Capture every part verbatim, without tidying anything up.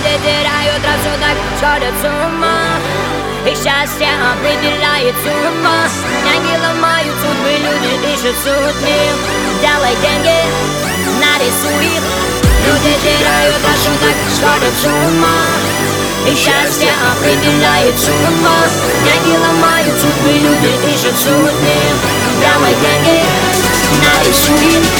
Люди теряют рассудок, сходят с ума. Их счастье определяет сумма. Деньги ломают судьбы, люди ищут сутни. Делай деньги, нарисуй их. Люди теряют рассудок, сходят с ума. Их счастье определяет сумма. Деньги ломают судьбы, люди ищут сутни. Делай деньги, нарисуй их.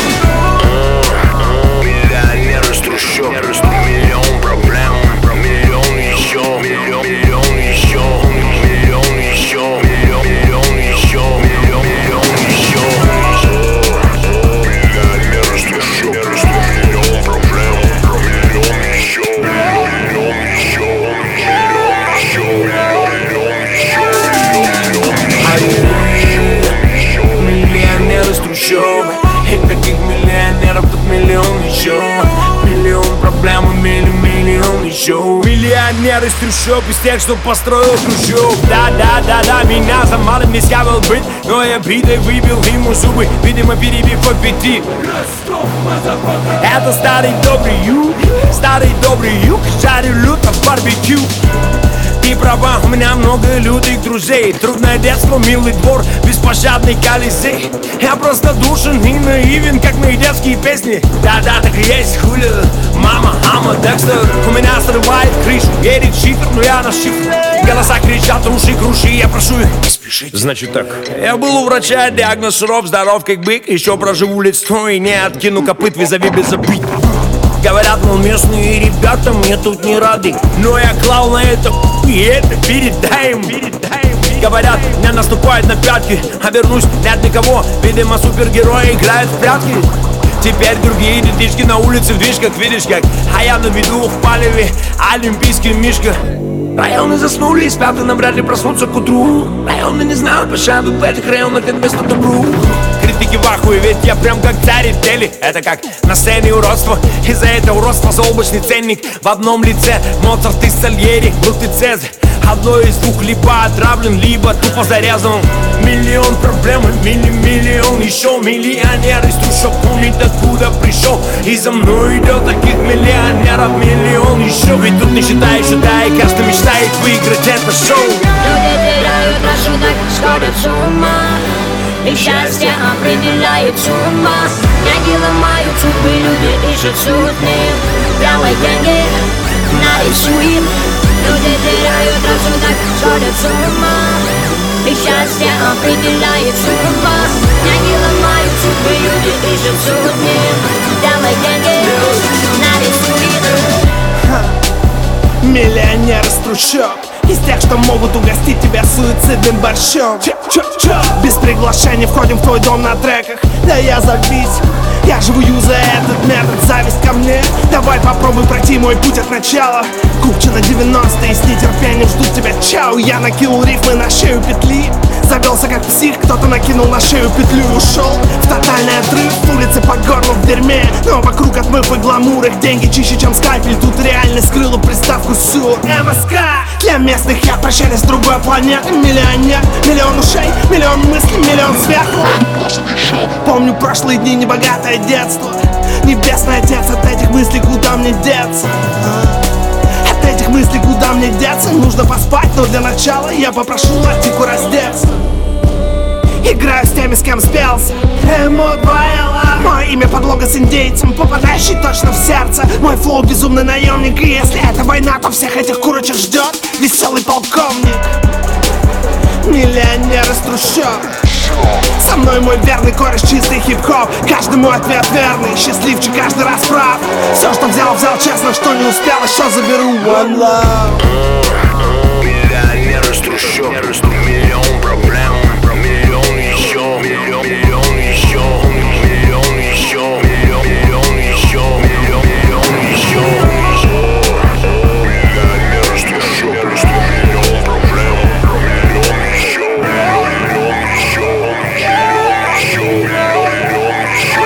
Миллионер из трущоб, миллион проблем, миллион еще, миллион, миллион еще, миллион еще, миллион, миллион еще, миллион, миллион еще. Миллионер из трущоб, миллион проблем, миллион еще, миллион еще, миллион еще, миллион еще, миллионер из трущоб. И таких миллионеров тут миллион еще. Миллион проблем, миллион, миллион еще. Миллионер из трущоб, из тех, что построил Хрущев. Да-да-да-да, меня за малым не схавал быть, но я битой выбил ему зубы, видимо, перебив по пяти. Это старый добрый юг, старый добрый юг, жарю люто в барбекю. Ты права, у меня много лютых друзей. Трудное детство, милый двор, беспощадный колизей. Я просто душен и наивен, как мои детские песни. Да-да, так и есть, хули, мама, ама, Декстер. У меня срывает крышу, верит шифр, но я на шифр. Голоса кричат, руши, круши, я прошу их, не спешите. Значит так, я был у врача, диагноз суров, здоров как бык. Еще проживу лет сто и не откину копыт, визави без обид. Говорят, мол, местные ребята мне тут не рады, но я клал на это и это передаем, передаем. Говорят, меня наступают на пятки, а вернусь, нет никого. Видимо, супергерои играют в прятки. Теперь другие детишки на улице в движках, видишь как. А я на виду в палеве, олимпийский мишка. Районы заснули и спят, и нам вряд ли проснутся к утру. Районы не знают пощады, в этих районах нет места добру. Критики в ахуе, ведь я прям как царь в теле. Это как на сцене уродство, из-за этого уродства заоблачный ценник. В одном лице Моцарт и Сальери, Брут и Цезарь. Одно из двух либо отравлен, либо тупо зарезан. Миллион проблем, милли миллион еще. Миллионер из трущоб помнит, откуда пришел. И за мной идет таких миллионеров миллион еще. Ведь тут не считаешь, считай, каждый мечтает выиграть это шоу. Люди теряют рассудок, сходят с ума. Их счастье определяет сумма. Деньги ломают судьбы, люди ищут сутни. Делай деньги, нарисуй их. Люди теряют рассудок, сходят с ума. Их счастье определяет сумма. Деньги ломают судьбы, люди ищут сутни. Делай деньги, нарисуй их. Миллионер из трущоб, из тех, что могут угостить тебя суицидным борщом. Чё-чё-чё? Без приглашения входим в твой дом на треках. Да я зависим, я живу за этот метод. Зависть ко мне, давай попробуй пройти мой путь от начала. Купчино девяностые, с нетерпением ждут тебя, чау. Я накинул рифмы на шею петли. Завелся как псих, кто-то накинул на шею петлю и ушел в тотальный отрыв. Улицы по горлу в дерьме, но вокруг отмыв и гламур. Их деньги чище, чем скальпель. Тут реальность скрыла приставку СУ. МСК для местных я прощаюсь с другой планеты. Миллионер, миллион ушей, миллион мыслей, миллион сверху. Помню прошлые дни, небогатое детство. Небесный отец, от этих мыслей куда мне деться? От этих мыслей куда мне деться? Нужно поспать, но для начала я попрошу Латику раздеться. Играю с теми, с кем спелся. Эмо два эл а. Мое имя подлога с индейцем, попадающий точно в сердце. Мой флоу безумный наемник. И если это война, то всех этих курочек ждет веселый полковник. Миллионер из трущоб. Со мной мой верный кореш, чистый хип-хоп. Каждый мой ответ верный, счастливчик каждый раз прав. Все, что взял, взял честно, что не успел, еще заберу. One love. Миллионер из трущоб, миллион проблем, миллион еще, миллион, миллион еще, миллион еще, миллион, миллион еще, миллион, миллион еще. Миллионер из трущоб, миллион проблем, миллион еще, миллион еще, миллион еще, миллион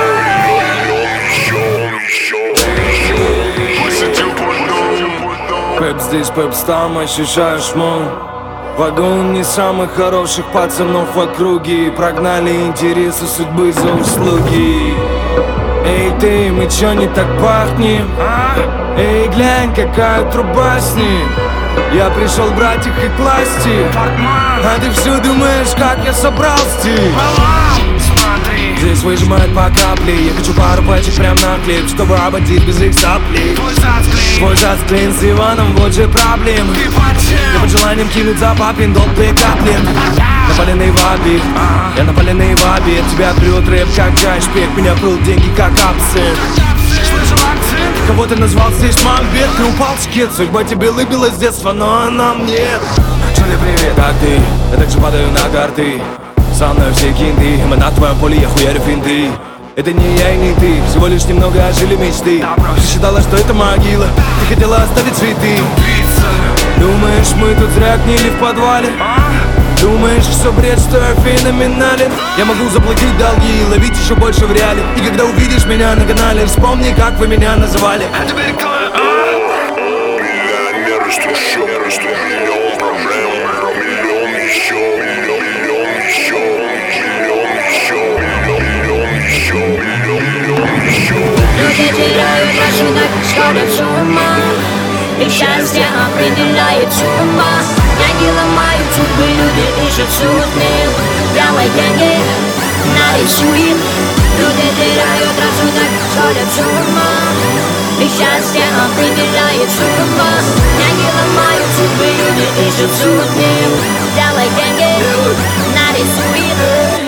еще, миллион еще. Пеп здесь, пеп там, ощущаешь мой вагон не самых хороших пацанов в округе. Прогнали интересы судьбы за услуги. Эй, ты, мы чё не так пахнем? Эй, глянь, какая труба с ним. Я пришел брать их и класть их. А ты все думаешь, как я собрал стиль. Здесь выжимают по капле. Я хочу пару пачек прям на хлеб, чтобы ободить без их соплей. Твой зацклин с Иваном, вот же проблемы. Я под желанием кинуть за папин долг две котлеты. Напаленный в обид, я напаленный в обид. Тебя прет рэп, как джайшпек. Меня прут деньги, как абсент. Кого ты назвал здесь мамбет? Ты упал в скет, судьба тебе лыбилась с детства, но она мне. Джоли, привет, как ты? Я так же падаю на карты. Со мной все кинты, мы на твоем поле, я хуярю финты. Это не я и не ты, всего лишь немного ожили мечты. Ты считала, что это могила, ты хотела оставить цветы. Думаешь, мы тут зря гнили в подвале? Думаешь, все бред, что я феноменален? Я могу заплатить долги и ловить еще больше в реале. И когда увидишь меня на канале, вспомни, как вы меня называли. А теперь кто? Миллионер, что еще, что миллион проблем, миллион еще, миллион, миллион еще, миллион еще, миллион, миллион еще, миллион, миллион еще. Люди теряют рождок, сходят с ума, и счастье определяет сумма. Деньги ломают судьбы, люди ищут судьбы. Делай деньги, нарисуй. Люди теряют рассудок, сходят с ума, и счастье определяет сумма. Деньги ломают судьбы, люди ищут судьбы. Делай деньги, нарисуй.